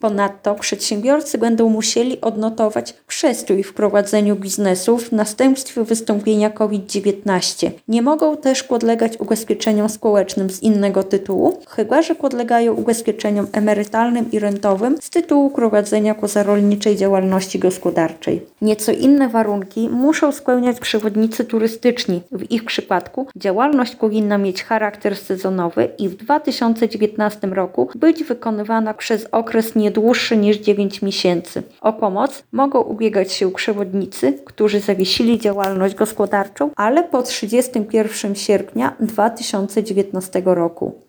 Ponadto przedsiębiorcy będą musieli odnotować przestój w prowadzeniu biznesu w następstwie wystąpienia COVID-19. Nie mogą też podlegać ubezpieczeniom społecznym z innego tytułu, chyba że podlegają ubezpieczeniom emerytalnym i rentowym z tytułu prowadzenia pozarolniczej działalności gospodarczej. Nieco inne warunki muszą spełniać przewodnicy turystyczni. W ich przypadku działalność powinna mieć charakter sezonowy i w 2019 roku być wykonywana przez okres nie dłuższy niż 9 miesięcy. O pomoc mogą ubiegać się przewodnicy, którzy zawiesili działalność gospodarczą, ale po 31 sierpnia 2019 roku.